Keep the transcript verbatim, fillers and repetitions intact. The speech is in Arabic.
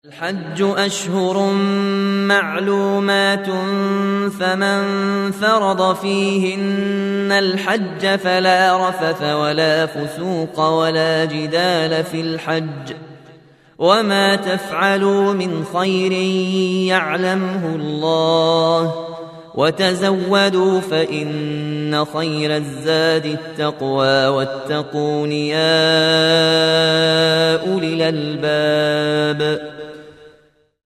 الحج أشهر معلومات فمن فرض فيهن الحج فلا رفث ولا فسوق ولا جدال في الحج وما تفعلوا من خير يعلمه الله وتزودوا فإن خير الزاد التقوى واتقون يا أولي الألباب.